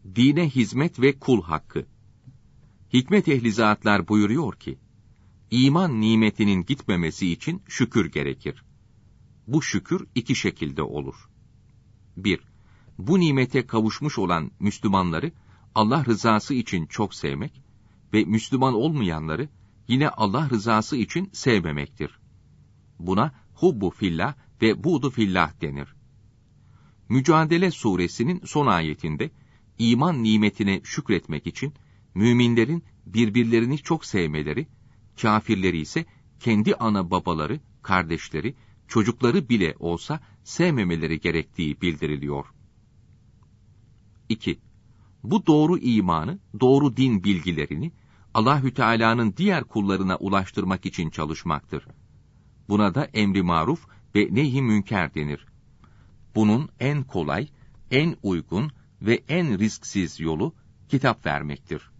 Dine hizmet ve kul hakkı. Hikmet ehli zatlar buyuruyor ki, iman nimetinin gitmemesi için şükür gerekir. Bu şükür iki şekilde olur. 1. Bu nimete kavuşmuş olan Müslümanları Allah rızası için çok sevmek ve Müslüman olmayanları yine Allah rızası için sevmemektir. Buna hubbu fillah ve buğdu fillah denir. Mücadele suresinin son ayetinde iman nimetine şükretmek için müminlerin birbirlerini çok sevmeleri, kâfirleri ise kendi ana babaları, kardeşleri, çocukları bile olsa sevmemeleri gerektiği bildiriliyor. 2. Bu doğru imanı, doğru din bilgilerini Allahü Teala'nın diğer kullarına ulaştırmak için çalışmaktır. Buna da emri maruf ve nehy-i münker denir. Bunun en kolay, en uygun ve en risksiz yolu kitap vermektir.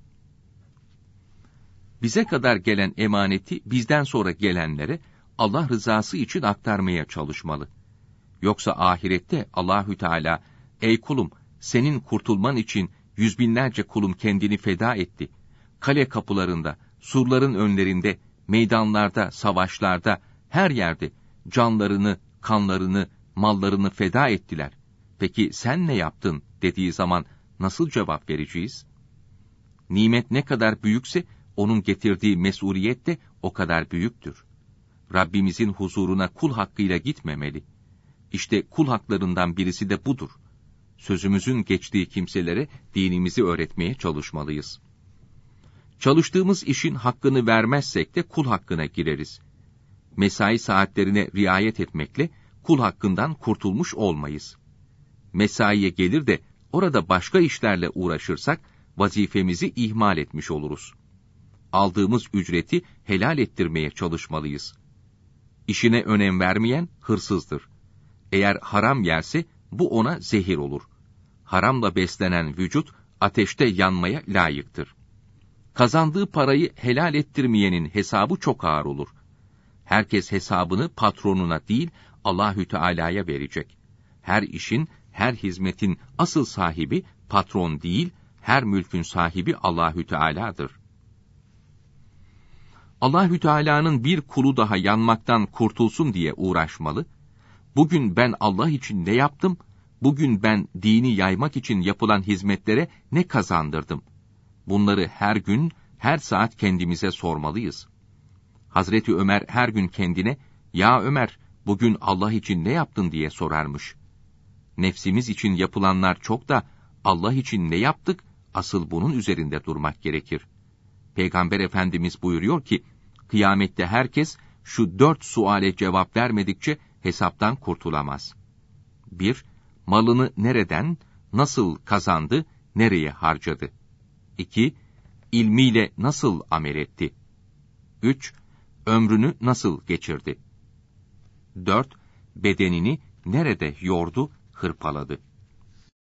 Bize kadar gelen emaneti bizden sonra gelenlere Allah rızası için aktarmaya çalışmalı. Yoksa ahirette Allahü Teala, ey kulum, senin kurtulman için yüz binlerce kulum kendini feda etti. Kale kapılarında, surların önlerinde, meydanlarda, savaşlarda, her yerde canlarını, kanlarını, mallarını feda ettiler. Peki sen ne yaptın dediği zaman nasıl cevap vereceğiz? Nimet ne kadar büyükse onun getirdiği mesuliyet de o kadar büyüktür. Rabbimizin huzuruna kul hakkıyla gitmemeli. İşte kul haklarından birisi de budur. Sözümüzün geçtiği kimselere dinimizi öğretmeye çalışmalıyız. Çalıştığımız işin hakkını vermezsek de kul hakkına gireriz. Mesai saatlerine riayet etmekle kul hakkından kurtulmuş olmayız. Mesaiye gelir de orada başka işlerle uğraşırsak vazifemizi ihmal etmiş oluruz. Aldığımız ücreti helal ettirmeye çalışmalıyız. İşine önem vermeyen hırsızdır. Eğer haram yerse bu ona zehir olur. Haramla beslenen vücut ateşte yanmaya layıktır. Kazandığı parayı helal ettirmeyenin hesabı çok ağır olur. Herkes hesabını patronuna değil Allahü Teala'ya verecek. Her işin, her hizmetin asıl sahibi patron değil, her mülkün sahibi Allahü Teala'dır. Allahü Teala'nın bir kulu daha yanmaktan kurtulsun diye uğraşmalı. Bugün ben Allah için ne yaptım? Bugün ben dini yaymak için yapılan hizmetlere ne kazandırdım? Bunları her gün, her saat kendimize sormalıyız. Hazreti Ömer her gün kendine, ya Ömer, bugün Allah için ne yaptın diye sorarmış. Nefsimiz için yapılanlar çok da, Allah için ne yaptık? Asıl bunun üzerinde durmak gerekir. Peygamber Efendimiz buyuruyor ki, kıyamette herkes şu 4 suale cevap vermedikçe hesaptan kurtulamaz. 1. Malını nereden, nasıl kazandı, nereye harcadı? 2. İlmiyle nasıl amel etti? 3. Ömrünü nasıl geçirdi? 4. Bedenini nerede yordu, hırpaladı?